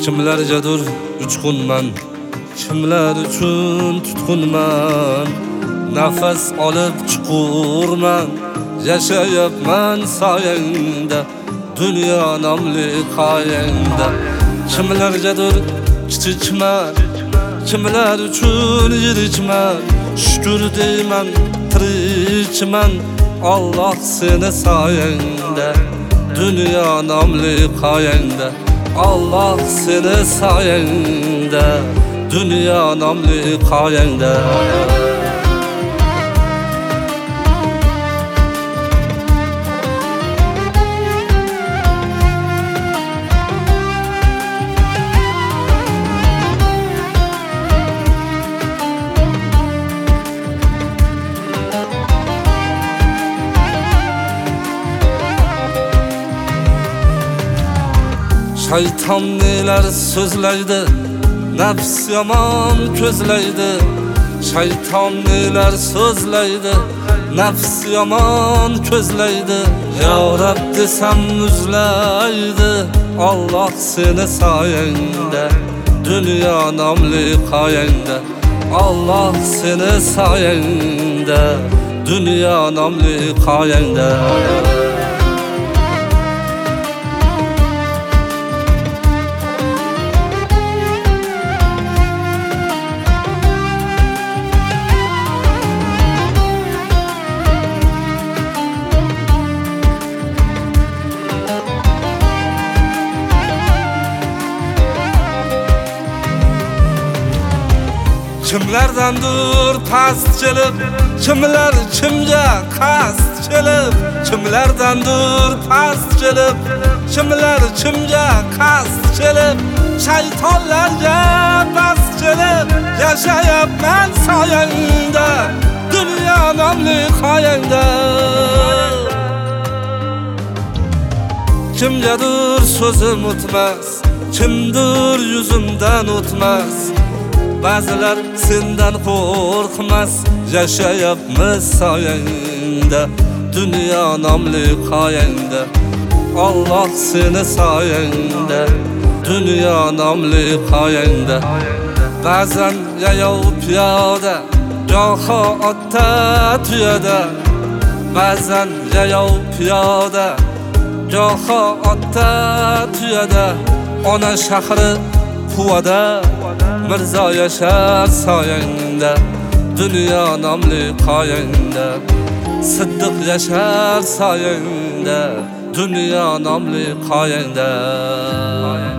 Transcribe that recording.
Kimlargadir uchqunman, kimlar uchun tutqunman. Nafas olib chuqurman, yashayapman soyangda, dunyo nomli qoyangda. Kimlargadir kichikman, kimlar uchun yirikman. Shukr deyman, tirikman, Alloh seni soyangda, dunyo nomli qoyangda. Allah seni sayende, dünya namli qoyangda. Şeytan neler sözleydi, nefs yaman közleydi. Şeytan neler sözleydi, nefs yaman közleydi. Ya Rab desem üzleydi, Allah seni sayende, dünya namli qoyangda. Allah seni sayende, dünya namli qoyangda. Kimlardandir past kelib, kimlar kimga qasd kelib. Kimlardandir past kelib, kimlar kimga qasd kelib. Shaytonlarga bas kelib, yashayapman soyangda, dunyo nomli qoyangda. Kimgadir so'zim o'tmas, kimdir yuzimdan o'tmas. Ba'zilar sendan qo'rqmas, yashayapmiz soyangda, dunyo nomli qoyangda. Alloh seni soyangda, dunyo nomli qoyangda. Ba'zan yayov piyoda, goho otda tuyada. Ba'zan yayov piyoda, goho otda tuyada. Ona shahri Quvada, Mirzo yashar soyangda, dunyo nomli qoyangda. Siddiq yashar soyangda, dunyo nomli qoyangda.